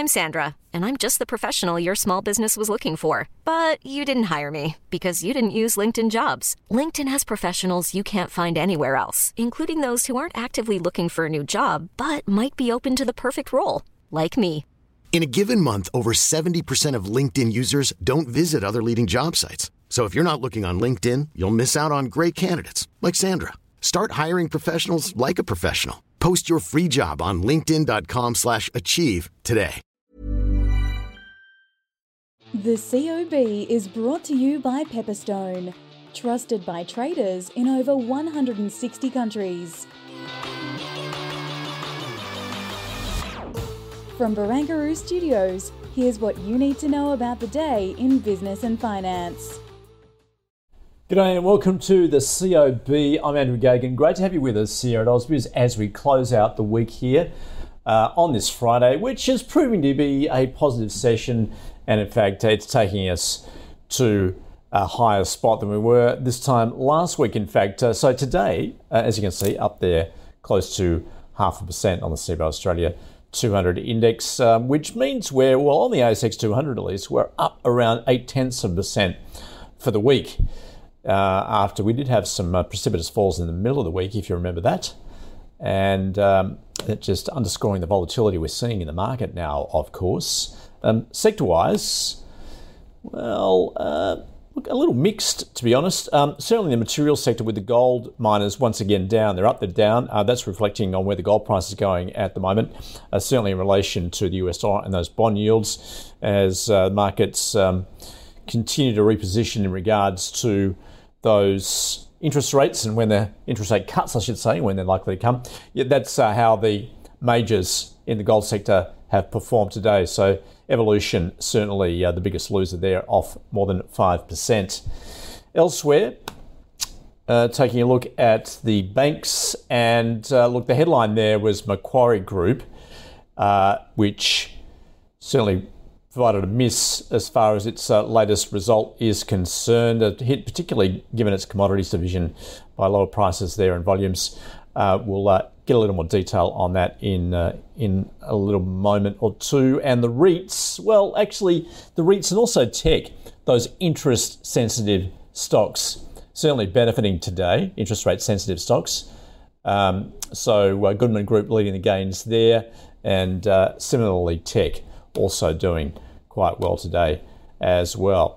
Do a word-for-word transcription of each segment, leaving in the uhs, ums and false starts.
I'm Sandra, and I'm just the professional your small business was looking for. But you didn't hire me because you didn't use LinkedIn Jobs. LinkedIn has professionals you can't find anywhere else, including those who aren't actively looking for a new job, but might be open to the perfect role, like me. In a given month, over seventy percent of LinkedIn users don't visit other leading job sites. So if you're not looking on LinkedIn, you'll miss out on great candidates like Sandra. Start hiring professionals like a professional. Post your free job on linkedin.com slash achieve today. The C O B is brought to you by Pepperstone, trusted by traders in over one hundred sixty countries. From Barangaroo Studios, here's what you need to know about the day in business and finance. G'day and welcome to the C O B. I'm Andrew Gagan. Great to have you with us here at Ausbiz as we close out the week here uh, on this Friday, which is proving to be a positive session, and in fact it's taking us to a higher spot than we were this time last week, in fact. Uh, so today, uh, as you can see up there, close to half a percent on the C B A Australia two hundred index, um, which means we're, well, on the A S X two hundred at least, we're up around eight tenths of a percent for the week. Uh, after we did have some uh, precipitous falls in the middle of the week, if you remember that. And um, it just underscoring the volatility we're seeing in the market now, of course. Um, sector-wise, well, uh, look, a little mixed, to be honest. Um, certainly the material sector with the gold miners once again down. They're up, they're down. Uh, that's reflecting on where the gold price is going at the moment, uh, certainly in relation to the U S dollar and those bond yields as uh, markets um, continue to reposition in regards to those interest rates and when the interest rate cuts, I should say, when they're likely to come. Yeah, that's uh, how the majors in the gold sector have performed today. So Evolution, certainly uh, the biggest loser there, off more than five percent. Elsewhere, uh, taking a look at the banks, and uh, look, the headline there was Macquarie Group, uh, which certainly provided a miss as far as its uh, latest result is concerned. A hit, particularly given its commodities division, by lower prices there and volumes. Uh, we'll uh, get a little more detail on that in uh, in a little moment or two. And the REITs, well, actually, the REITs and also tech, those interest-sensitive stocks, certainly benefiting today, interest rate-sensitive stocks. Um, so uh, Goodman Group leading the gains there, and uh, similarly tech also doing quite well today as well.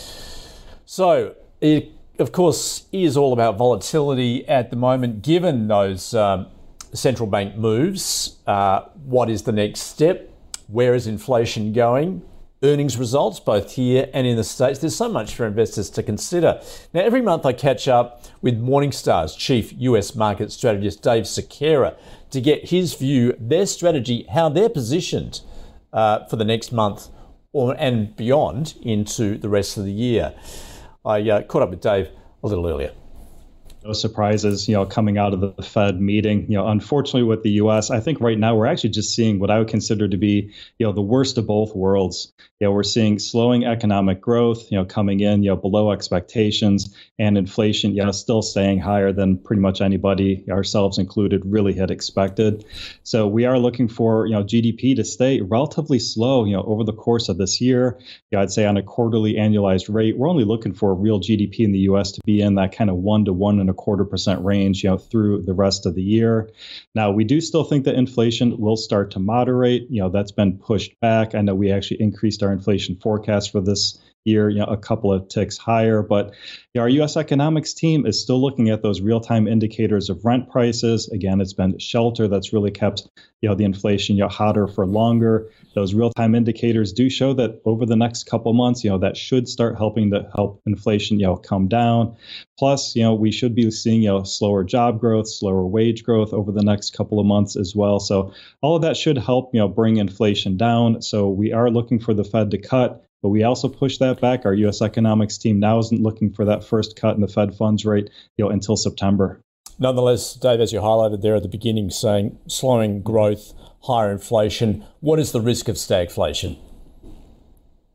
So it, of course, is all about volatility at the moment, given those um, central bank moves. Uh, what is the next step? Where is inflation going? Earnings results, both here and in the States. There's so much for investors to consider. Now, every month I catch up with Morningstar's chief U S market strategist, Dave Sekera, to get his view, their strategy, how they're positioned Uh, for the next month or and beyond into the rest of the year. I uh, caught up with Dave a little earlier. No surprises, you know, coming out of the Fed meeting. You know, unfortunately with the U S, I think right now we're actually just seeing what I would consider to be, you know, the worst of both worlds. You know, we're seeing slowing economic growth, you know, coming in, you know, below expectations, and inflation, you know, still staying higher than pretty much anybody, ourselves included, really had expected. So we are looking for, you know, G D P to stay relatively slow, you know, over the course of this year. You know, I'd say on a quarterly annualized rate, we're only looking for real G D P in the U S to be in that kind of one to one and a quarter percent range, you know, through the rest of the year. Now, we do still think that inflation will start to moderate. You know, that's been pushed back. I know we actually increased our inflation forecast for this year, you know, a couple of ticks higher. But you know, our U S economics team is still looking at those real-time indicators of rent prices. Again, it's been shelter that's really kept, you know, the inflation, you know, hotter for longer. Those real-time indicators do show that over the next couple months, you know, that should start helping to help inflation, you know, come down. Plus, you know, we should be seeing, you know, slower job growth, slower wage growth over the next couple of months as well. So all of that should help, you know, bring inflation down. So we are looking for the Fed to cut, but we also push that back. Our U S economics team now isn't looking for that first cut in the Fed funds rate, you know, until September. Nonetheless, Dave, as you highlighted there at the beginning, saying slowing growth, higher inflation, what is the risk of stagflation?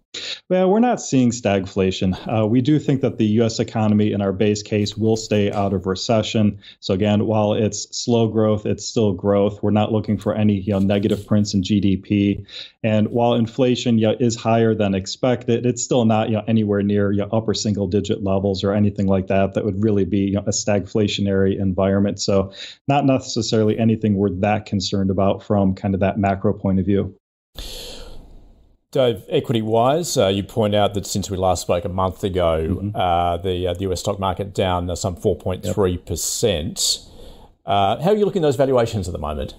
Well, we're not seeing stagflation. Uh, we do think that the U S economy in our base case will stay out of recession. So again, while it's slow growth, it's still growth. We're not looking for any you know, negative prints in G D P. And while inflation you know, is higher than expected, it's still not you know, anywhere near you know, upper single digit levels or anything like that. That would really be you know, a stagflationary environment. So not necessarily anything we're that concerned about from kind of that macro point of view. Dave, equity-wise, uh, you point out that since we last spoke a month ago, mm-hmm. uh, the, uh, the U S stock market down uh, some four point three percent. Yep. Uh, how are you looking at those valuations at the moment?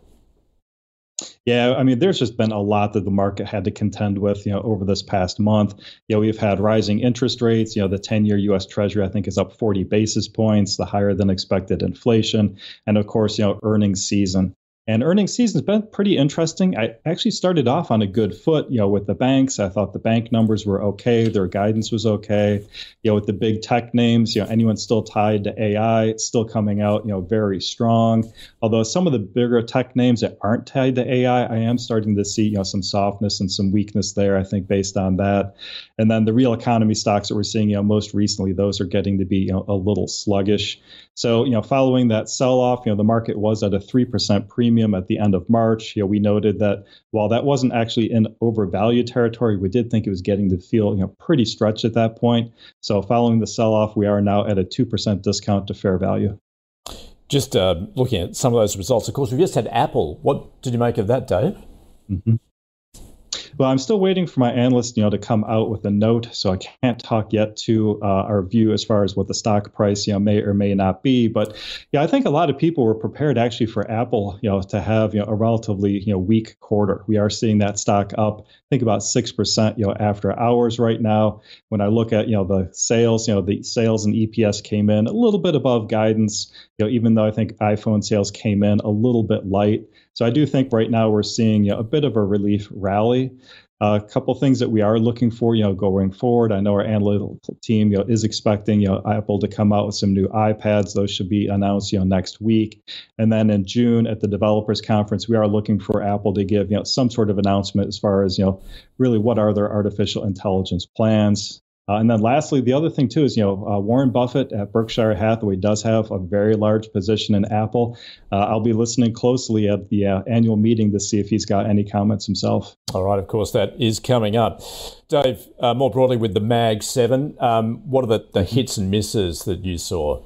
Yeah, I mean, there's just been a lot that the market had to contend with, you know, over this past month. You know, we've had rising interest rates. You know, the ten-year U S Treasury, I think, is up forty basis points, the higher than expected inflation, and of course, you know, earnings season. And earnings season has been pretty interesting. I actually started off on a good foot, you know, with the banks. I thought the bank numbers were okay. Their guidance was okay. You know, with the big tech names, you know, anyone still tied to A I, it's still coming out, you know, very strong. Although some of the bigger tech names that aren't tied to A I, I am starting to see, you know, some softness and some weakness there, I think, based on that. And then the real economy stocks that we're seeing, you know, most recently, those are getting to be, you know, a little sluggish. So, you know, following that sell-off, you know, the market was at a three percent premium at the end of March. You know, we noted that while that wasn't actually in overvalued territory, we did think it was getting to feel, you know, pretty stretched at that point. So following the sell-off, we are now at a two percent discount to fair value. Just uh, looking at some of those results, of course, we've just had Apple. What did you make of that, Dave? Mm-hmm. Well, I'm still waiting for my analyst, you know, to come out with a note, so I can't talk yet to uh, our view as far as what the stock price, you know, may or may not be. But yeah, I think a lot of people were prepared actually for Apple, you know, to have you know a relatively you know weak quarter. We are seeing that stock up, I think about six percent, you know, after hours right now. When I look at you know the sales, you know, the sales and E P S came in a little bit above guidance. You know, even though I think iPhone sales came in a little bit light. So I do think right now we're seeing you know, a bit of a relief rally. Uh, a couple things that we are looking for, you know, going forward. I know our analytical team, you know, is expecting, you know, Apple to come out with some new iPads. Those should be announced, you know, next week. And then in June at the developers conference, we are looking for Apple to give, you know, some sort of announcement as far as, you know, really what are their artificial intelligence plans. Uh, and then lastly, the other thing, too, is, you know, uh, Warren Buffett at Berkshire Hathaway does have a very large position in Apple. Uh, I'll be listening closely at the uh, annual meeting to see if he's got any comments himself. All right. Of course, that is coming up. Dave, uh, more broadly with the Mag seven, um, what are the, the hits and misses that you saw?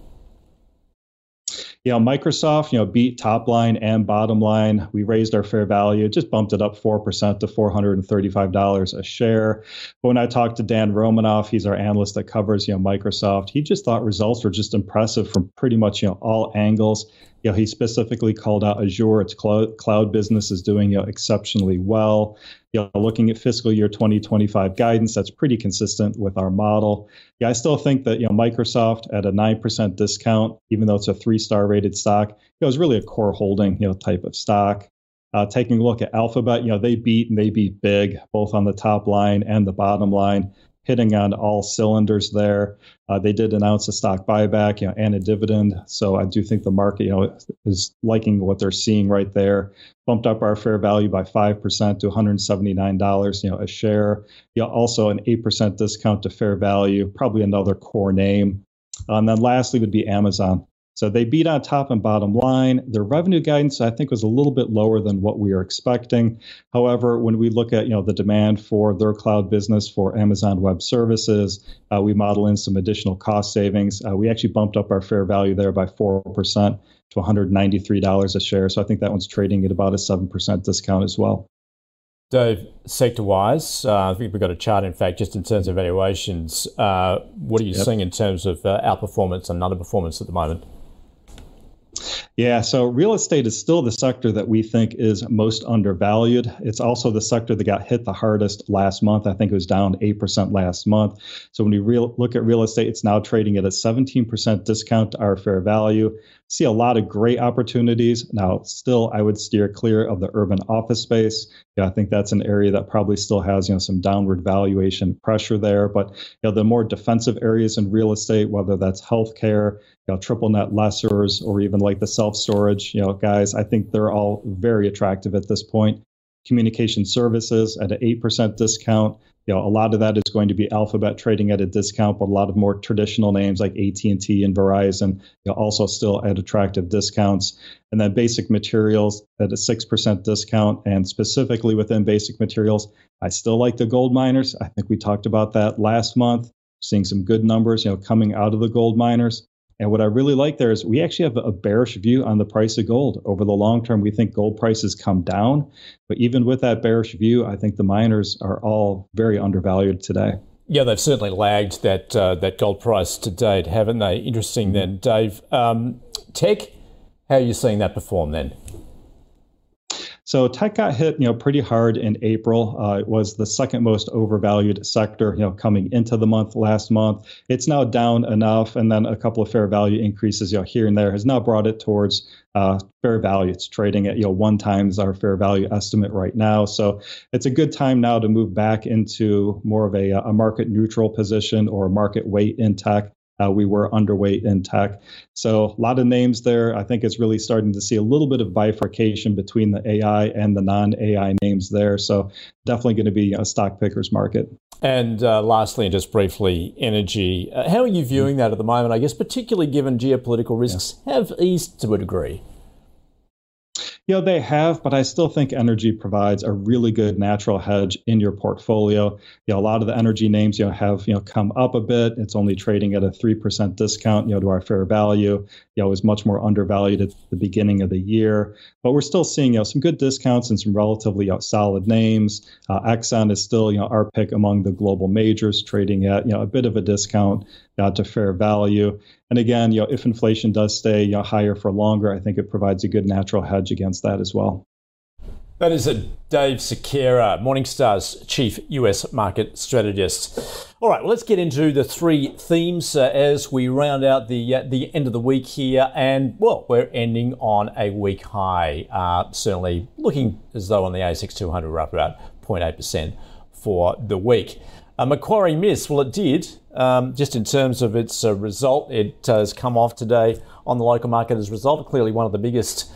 You know, Microsoft, you know, beat top line and bottom line. We raised our fair value, just bumped it up four percent to four hundred thirty-five dollars a share. But when I talked to Dan Romanoff, he's our analyst that covers, you know, Microsoft, he just thought results were just impressive from pretty much, you know, all angles. You know, he specifically called out Azure, its cloud, cloud business is doing you know, exceptionally well. You know, looking at fiscal year twenty twenty-five guidance, that's pretty consistent with our model. Yeah, I still think that you know Microsoft at a nine percent discount, even though it's a three-star rated stock, it was really a core holding you know type of stock. Uh, taking a look at Alphabet, you know they beat and they beat big, both on the top line and the bottom line, hitting on all cylinders there. Uh, they did announce a stock buyback, you know, and a dividend. So I do think the market, you know, is liking what they're seeing right there. Bumped up our fair value by five percent to one hundred seventy-nine dollars, you know, a share. You know, also an eight percent discount to fair value, probably another core name. Uh, and then lastly would be Amazon. So they beat on top and bottom line. Their revenue guidance, I think, was a little bit lower than what we were expecting. However, when we look at you know the demand for their cloud business for Amazon Web Services, uh, we model in some additional cost savings. Uh, we actually bumped up our fair value there by four percent to one hundred ninety-three dollars a share. So I think that one's trading at about a seven percent discount as well. Dave, sector-wise, uh, I think we've got a chart, in fact, just in terms of valuations. Uh, what are you yep. seeing in terms of uh, outperformance and underperformance at the moment? Yeah, so real estate is still the sector that we think is most undervalued. It's also the sector that got hit the hardest last month. I think it was down eight percent last month. So when we real, look at real estate, it's now trading at a seventeen percent discount to our fair value. See a lot of great opportunities. Now, still, I would steer clear of the urban office space. Yeah, I think that's an area that probably still has, you know, some downward valuation pressure there. But, you know, the more defensive areas in real estate, whether that's healthcare, you know, triple net lessors, or even like the self-storage, you know, guys, I think they're all very attractive at this point. Communication services at an eight percent discount. You know, a lot of that is going to be Alphabet trading at a discount, but a lot of more traditional names like A T and T and Verizon, you know, also still at attractive discounts. And then Basic Materials at a six percent discount. And specifically within Basic Materials, I still like the gold miners. I think we talked about that last month, seeing some good numbers, you know, coming out of the gold miners. And what I really like there is we actually have a bearish view on the price of gold. Over the long term, we think gold prices come down. But even with that bearish view, I think the miners are all very undervalued today. Yeah, they've certainly lagged that uh, that gold price to date, haven't they? Interesting then, Dave. Um, tech, how are you seeing that perform then? So tech got hit, you know, pretty hard in April. Uh, it was the second most overvalued sector, you know, coming into the month last month. It's now down enough, and then a couple of fair value increases, you know, here and there has now brought it towards uh, fair value. It's trading at, you know, one times our fair value estimate right now. So it's a good time now to move back into more of a, a market neutral position or market weight in tech. Uh, we were underweight in tech. So a lot of names there. I think it's really starting to see a little bit of bifurcation between the A I and the non-A I names there. So definitely going to be a stock picker's market. And uh, lastly, and just briefly, energy. Uh, how are you viewing that at the moment? I guess particularly given geopolitical risks yeah. have eased to a degree. You know, they have, but I still think energy provides a really good natural hedge in your portfolio. You know, a lot of the energy names, you know, have, you know, come up a bit. It's only trading at a three percent discount, you know, to our fair value. You know, it was much more undervalued at the beginning of the year. But we're still seeing, you know, some good discounts and some relatively, you know, solid names. Uh, Exxon is still, you know, our pick among the global majors, trading at, you know, a bit of a discount uh, to fair value. And again, you know, if inflation does stay, you know, higher for longer, I think it provides a good natural hedge against that as well. That is a Dave Sekera, Morningstar's chief U S market strategist. All right, well, let's get into the three themes uh, as we round out the uh, the end of the week here. And, well, we're ending on a week high. Uh, certainly looking as though on the A S X two hundred we're up about zero point eight percent for the week. Uh, Macquarie missed. Well, it did. Um, just in terms of its uh, result, it uh, has come off today on the local market as a result. Clearly one of the biggest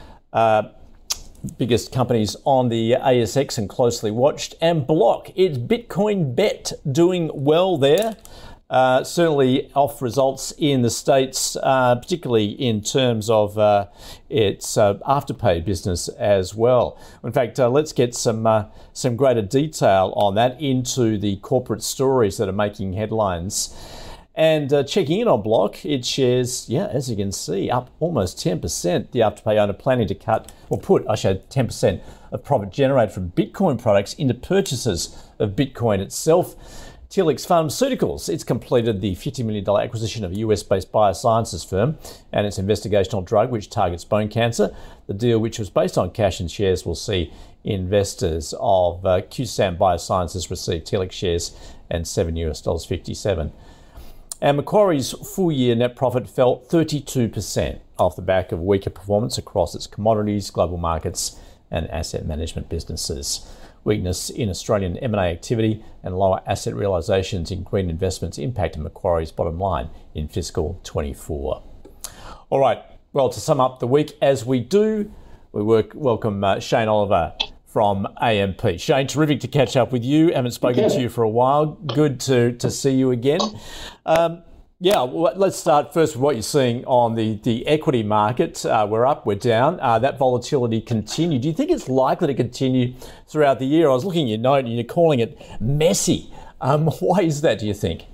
uh, biggest companies on the A S X and closely watched. And Block, it's Bitcoin Bet doing well there. Uh, certainly off results in the States, uh, particularly in terms of uh, its uh, Afterpay business as well. In fact, uh, let's get some uh, some greater detail on that into the corporate stories that are making headlines. And uh, checking in on Block, its shares, yeah, as you can see, up almost ten percent. The Afterpay owner planning to cut, or put, I should ten percent of profit generated from Bitcoin products into purchases of Bitcoin itself. Telix Pharmaceuticals, it's completed the fifty million dollars acquisition of a U S-based biosciences firm and its investigational drug which targets bone cancer. The deal, which was based on cash and shares, will see investors of uh, Q SAM Biosciences receive Telix shares and seven US dollars fifty-seven. And Macquarie's full-year net profit fell thirty-two percent off the back of weaker performance across its commodities, global markets and asset management businesses. Weakness in Australian M and A activity and lower asset realisations in green investments impacted Macquarie's bottom line in fiscal twenty-four. All right, well, to sum up the week as we do, we work, welcome uh, Shane Oliver from A M P. Shane, terrific to catch up with you. Haven't spoken to you for a while. Good to, to see you again. Um, Yeah, well, let's start first with what you're seeing on the, the equity market. Uh, we're up, we're down. Uh, that volatility continued. Do you think it's likely to continue throughout the year? I was looking at your note and you're calling it messy. Um, why is that, do you think?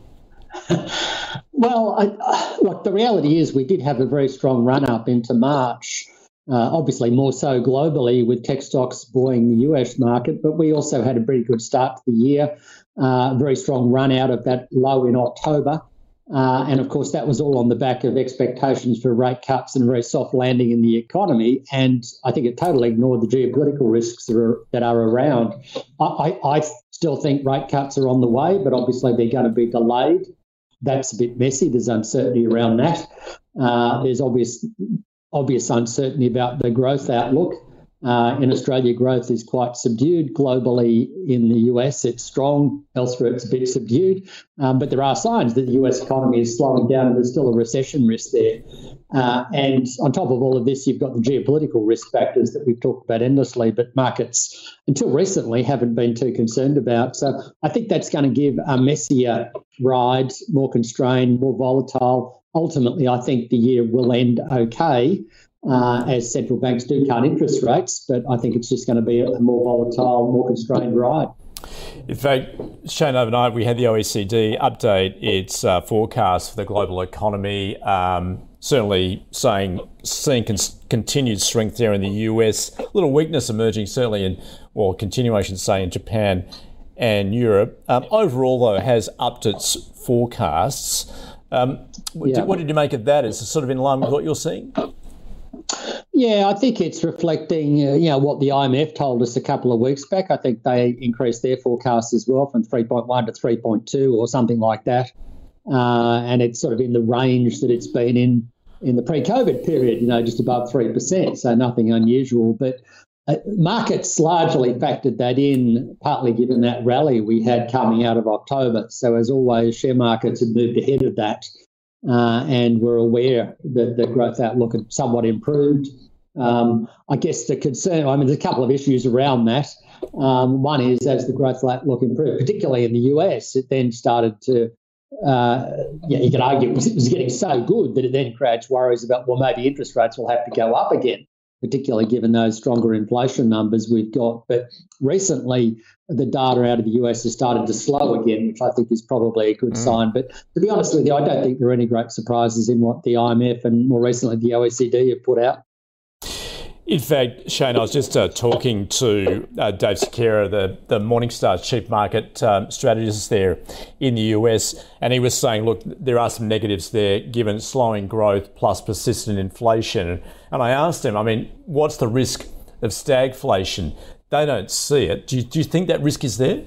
Well, I, uh, look, the reality is we did have a very strong run-up into March, uh, obviously more so globally with tech stocks buoying the U S market, but we also had a pretty good start to the year, uh, a very strong run out of that low in October. Uh, and, of course, that was all on the back of expectations for rate cuts and a very soft landing in the economy. And I think it totally ignored the geopolitical risks that are, that are around. I, I, I still think rate cuts are on the way, but obviously they're going to be delayed. That's a bit messy. There's uncertainty around that. Uh, there's obvious obvious uncertainty about the growth outlook. Uh, in Australia, growth is quite subdued. Globally, in the U S, it's strong. Elsewhere, it's a bit subdued. Um, but there are signs that the U S economy is slowing down and there's still a recession risk there. Uh, and on top of all of this, you've got the geopolitical risk factors that we've talked about endlessly, but markets, until recently, haven't been too concerned about. So I think that's going to give a messier ride, more constrained, more volatile. Ultimately, I think the year will end okay. Uh, as central banks do cut interest rates, but I think it's just going to be a more volatile, more constrained ride. In fact, Shane, overnight we had the O E C D update its uh, forecast for the global economy, um, certainly saying seeing con- continued strength there in the U S, a little weakness emerging certainly in, well, continuation say in Japan and Europe. Um, overall, though, has upped its forecasts. Um, what, yeah. did, what did you make of that? Is it sort of in line with what you're seeing? Yeah, I think it's reflecting, uh, you know, what the I M F told us a couple of weeks back. I think they increased their forecast as well from three point one to three point two or something like that. Uh, and it's sort of in the range that it's been in in the pre-COVID period, you know, just above three percent. So nothing unusual. But uh, markets largely factored that in, partly given that rally we had coming out of October. So as always, share markets had moved ahead of that. Uh, and we're aware that the growth outlook had somewhat improved. Um, I guess the concern, I mean, there's a couple of issues around that. Um, one is as the growth outlook improved, particularly in the U S, it then started to, uh, yeah, you could argue it was, it was getting so good that it then creates worries about, well, maybe interest rates will have to go up again, particularly given those stronger inflation numbers we've got. But recently, the data out of the U S has started to slow again, which I think is probably a good mm. sign. But to be honest with you, I don't think there are any great surprises in what the I M F and more recently the O E C D have put out. In fact, Shane, I was just uh, talking to uh, Dave Sekera, the, the Morningstar chief market um, strategist there in the U S, and he was saying, look, there are some negatives there given slowing growth plus persistent inflation. And I asked him, I mean, what's the risk of stagflation? They don't see it. Do you, do you think that risk is there?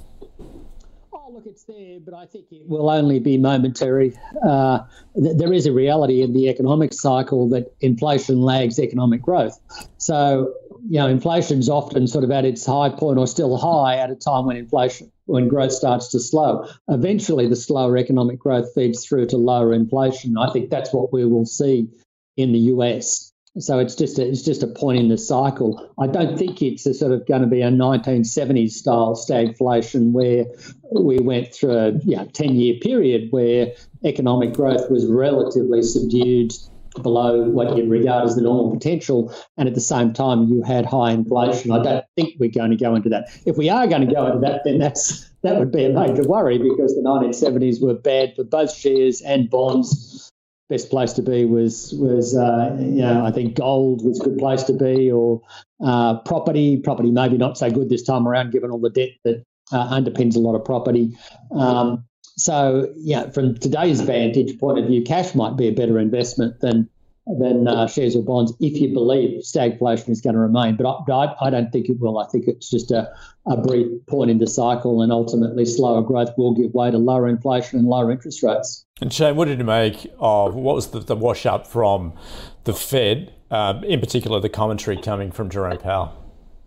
Oh, look, it's there, but I think it will only be momentary. Uh, th- there is a reality in the economic cycle that inflation lags economic growth. So, you know, inflation's often sort of at its high point or still high at a time when inflation, when growth starts to slow. Eventually, the slower economic growth feeds through to lower inflation. I think that's what we will see in the U S. So it's just a, it's just a point in the cycle. I don't think it's a sort of going to be a nineteen seventies style stagflation where we went through a yeah, ten-year period where economic growth was relatively subdued below what you'd regard as the normal potential, and at the same time you had high inflation. I don't think we're going to go into that. If we are going to go into that, then that's that would be a major worry because the nineteen seventies were bad for both shares and bonds. Best place to be was, was uh, you know, I think gold was a good place to be, or uh, property. Property maybe not so good this time around given all the debt that uh, underpins a lot of property. Um, so, yeah, from today's vantage point of view, cash might be a better investment than than uh, shares or bonds if you believe stagflation is going to remain. But I, I don't think it will. I think it's just a, a brief point in the cycle, and ultimately slower growth will give way to lower inflation and lower interest rates. And Shane, what did you make of what was the, the wash up from the Fed, uh, in particular the commentary coming from Jerome Powell?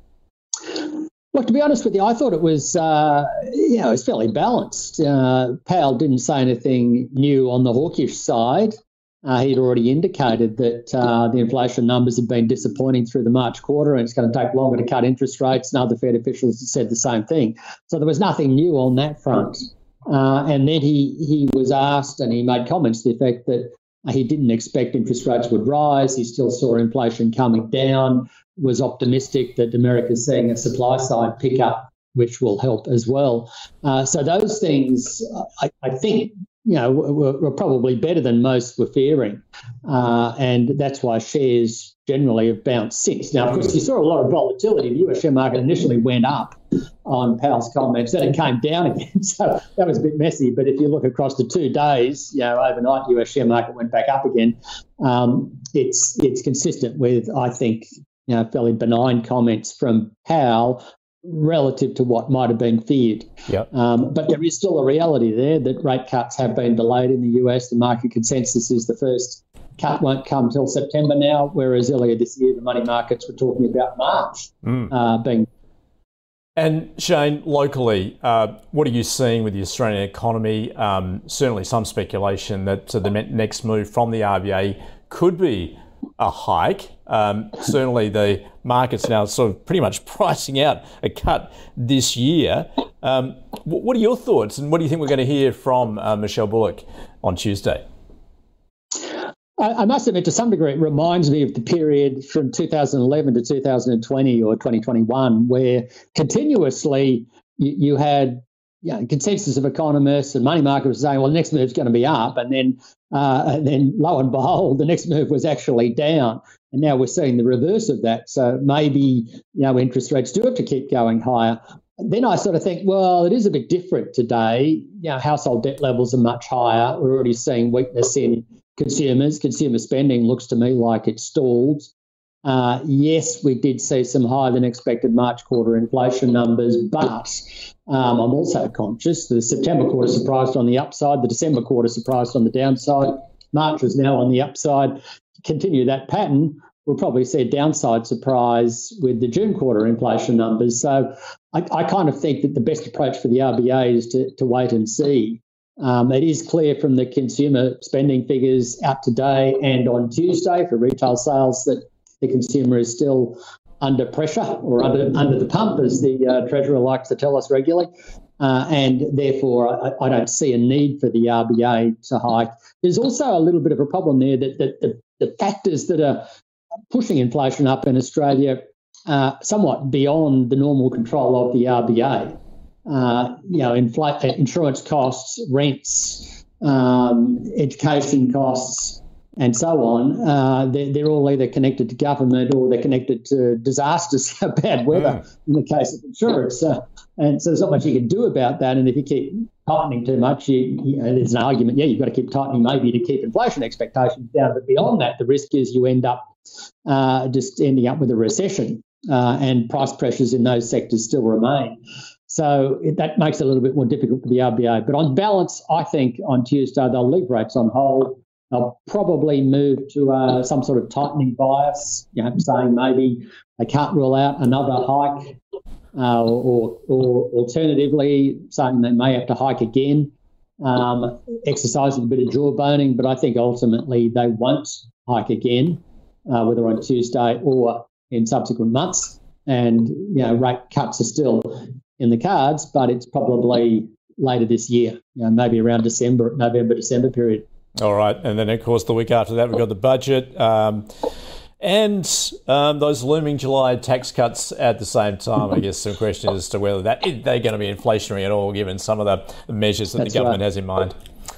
Look, to be honest with you, I thought it was, uh, you know, it was fairly balanced. Uh, Powell didn't say anything new on the hawkish side. Uh, he'd already indicated that uh, the inflation numbers had been disappointing through the March quarter and it's going to take longer to cut interest rates, and other Fed officials had said the same thing. So there was nothing new on that front. Uh, and then he, he was asked, and he made comments to the effect that he didn't expect interest rates would rise. He still saw inflation coming down, was optimistic that America's seeing a supply side pickup, which will help as well. Uh, so those things, I, I think, you know, were, were probably better than most were fearing. Uh, and that's why shares generally have bounced since. Now, of course, you saw a lot of volatility. The U S share market initially went up on Powell's comments, then it came down again. So that was a bit messy. But if you look across the two days, you know, overnight, U S share market went back up again. Um, it's it's consistent with, I think, you know, fairly benign comments from Powell relative to what might have been feared. Yep. Um, but there is still a reality there that rate cuts have been delayed in the U S. The market consensus is the first cut won't come till September now, whereas earlier this year the money markets were talking about March mm. uh, being. And Shane, locally, uh, what are you seeing with the Australian economy? Um, certainly some speculation that uh, the next move from the R B A could be a hike. Um, certainly the market's now sort of pretty much pricing out a cut this year. Um, what are your thoughts, and what do you think we're going to hear from uh, Michelle Bullock on Tuesday? I must admit, to some degree, it reminds me of the period from two thousand eleven to two thousand twenty or twenty twenty-one, where continuously you, you had you know, consensus of economists and money markets were saying, well, the next move is going to be up. And then, uh, and then lo and behold, the next move was actually down. And now we're seeing the reverse of that. So maybe, you know, interest rates do have to keep going higher. Then I sort of think, well, it is a bit different today. You know, household debt levels are much higher. We're already seeing weakness in consumers. Consumer spending looks to me like it's stalled. Uh, yes, we did see some higher than expected March quarter inflation numbers, but um, I'm also conscious the September quarter surprised on the upside, the December quarter surprised on the downside. March is now on the upside. Continue that pattern, we'll probably see a downside surprise with the June quarter inflation numbers. So I, I kind of think that the best approach for the R B A is to, to wait and see. Um, it is clear from the consumer spending figures out today and on Tuesday for retail sales that the consumer is still under pressure or under under the pump, as the uh, Treasurer likes to tell us regularly. Uh, and therefore, I, I don't see a need for the R B A to hike. There's also a little bit of a problem there that, that the, the factors that are pushing inflation up in Australia are somewhat beyond the normal control of the R B A. Uh, you know, infl- insurance costs, rents, um, education costs, and so on. Uh, they're, they're all either connected to government or they're connected to disasters, bad weather mm. in the case of insurance. Uh, and so there's not much you can do about that. And if you keep tightening too much, you, you know, there's an argument, yeah, you've got to keep tightening maybe to keep inflation expectations down. But beyond that, the risk is you end up uh, just ending up with a recession uh, and price pressures in those sectors still remain. So it, that makes it a little bit more difficult for the R B A. But on balance, I think on Tuesday they'll leave rates on hold. They'll probably move to uh, some sort of tightening bias, you know, saying maybe they can't rule out another hike, uh, or, or alternatively saying they may have to hike again, um, exercising a bit of jawboning. But I think ultimately they won't hike again, uh, whether on Tuesday or in subsequent months. And, you know, rate cuts are still in the cards, but it's probably later this year, you know, maybe around December, November, December period. All right. And then, of course, the week after that, we've got the budget um, and um, those looming July tax cuts at the same time. I guess some question as to whether that they're going to be inflationary at all, given some of the measures that That's the government right. has in mind.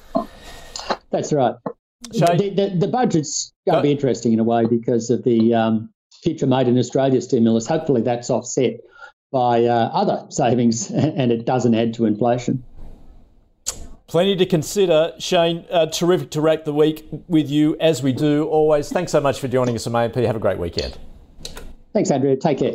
That's right. The, the, the budget's going to be interesting in a way because of the um, Future Made in Australia stimulus. Hopefully that's offset by uh, other savings and it doesn't add to inflation. Plenty to consider. Shane, uh, terrific to wrap the week with you, as we do always. Thanks so much for joining us on A M P. Have a great weekend. Thanks, Andrew. Take care.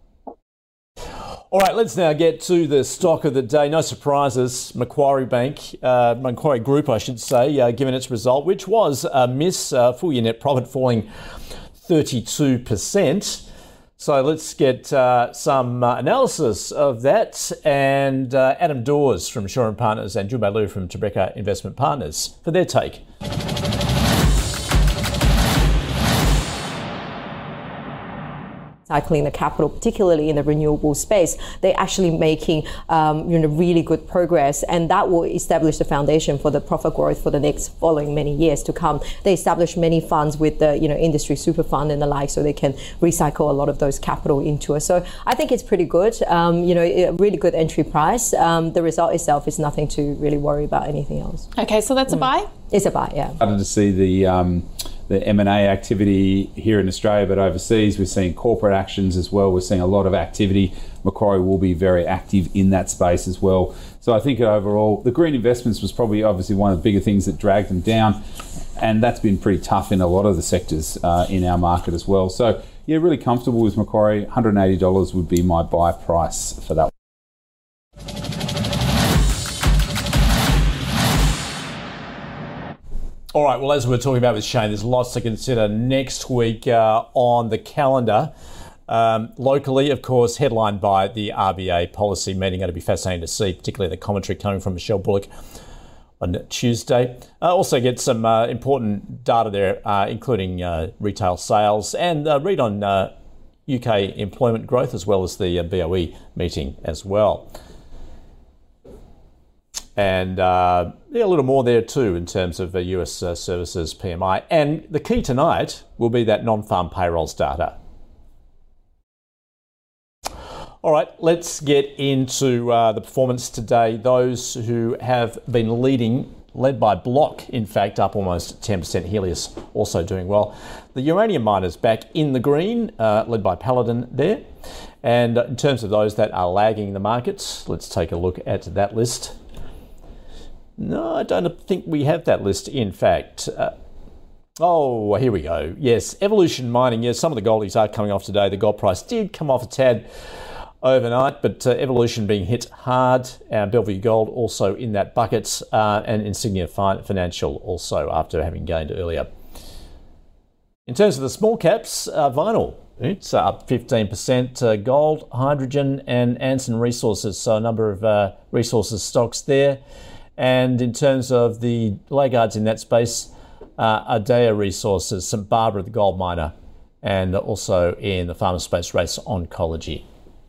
All right, let's now get to the stock of the day. No surprises. Macquarie Bank, uh, Macquarie Group, I should say, uh, given its result, which was a miss, uh, full year net profit falling thirty-two percent. So let's get uh, some uh, analysis of that. And uh, Adam Dawes from Shaw and Partners and Junbei Liu from Tribeca Investment Partners for their take. Cycling the capital, particularly in the renewable space, they're actually making um, you know really good progress, and that will establish the foundation for the profit growth for the next following many years to come. They establish many funds with the you know industry super fund and the like, so they can recycle a lot of those capital into it. So I think it's pretty good. Um, you know, a really good entry price. Um, the result itself is nothing to really worry about anything else. Okay, so that's mm. a buy. It's a buy, yeah. Started to see the um, the M and A activity here in Australia, but overseas we're seeing corporate actions as well. We're seeing a lot of activity. Macquarie will be very active in that space as well. So I think overall, the green investments was probably obviously one of the bigger things that dragged them down, and that's been pretty tough in a lot of the sectors uh, in our market as well. So yeah, really comfortable with Macquarie. one hundred eighty dollars would be my buy price for that one. All right, well, as we were talking about with Shane, there's lots to consider next week uh, on the calendar. Um, locally, of course, headlined by the R B A policy meeting. Going to be fascinating to see, particularly the commentary coming from Michelle Bullock on Tuesday. Uh, also get some uh, important data there, uh, including uh, retail sales, and uh, read on uh, U K employment growth, as well as the uh, B O E meeting as well. And uh, yeah, a little more there too in terms of uh, U S uh, services P M I. And the key tonight will be that non-farm payrolls data. All right, let's get into uh, the performance today. Those who have been leading, led by Block, in fact, up almost ten percent. Helios also doing well. The uranium miners back in the green, uh, led by Paladin there. And in terms of those that are lagging the markets, let's take a look at that list. No, I don't think we have that list, in fact. Uh, oh, here we go. Yes, Evolution Mining. Yes, some of the goldies are coming off today. The gold price did come off a tad overnight, but uh, Evolution being hit hard. Uh, Bellevue Gold also in that bucket, uh, and Insignia Financial also after having gained earlier. In terms of the small caps, uh, Vinyl, it's up fifteen percent. Uh, gold, hydrogen, and Anson Resources, so a number of uh, resources stocks there. And in terms of the laggards in that space, uh, Ardea Resources, Saint Barbara, the gold miner, and also in the pharma space, Race Oncology.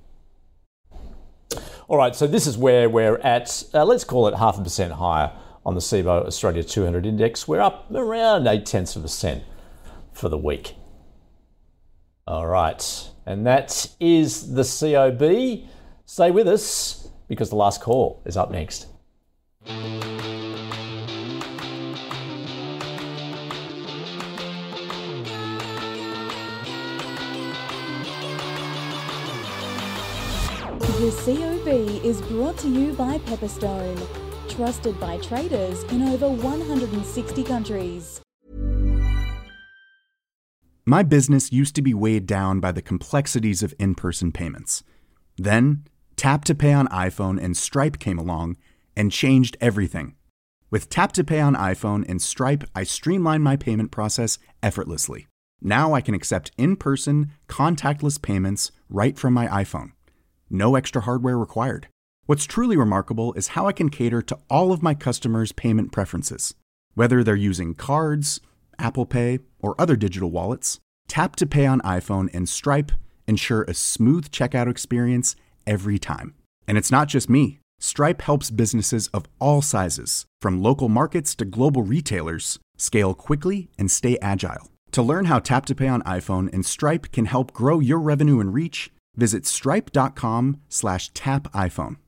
All right, so this is where we're at, uh, let's call it half a percent higher on the C B O Australia two hundred index. We're up around eight tenths of a percent for the week. All right, and that is the C O B. Stay with us because the last call is up next. The C O B is brought to you by Pepperstone, trusted by traders in over one hundred sixty countries. My business used to be weighed down by the complexities of in-person payments. Then, Tap to Pay on iPhone and Stripe came along and changed everything. With Tap to Pay on iPhone and Stripe, I streamlined my payment process effortlessly. Now I can accept in-person, contactless payments right from my iPhone. No extra hardware required. What's truly remarkable is how I can cater to all of my customers' payment preferences. Whether they're using cards, Apple Pay, or other digital wallets, Tap to Pay on iPhone and Stripe ensure a smooth checkout experience every time. And it's not just me. Stripe helps businesses of all sizes, from local markets to global retailers, scale quickly and stay agile. To learn how Tap to Pay on iPhone and Stripe can help grow your revenue and reach, visit stripe.com slash tap iPhone.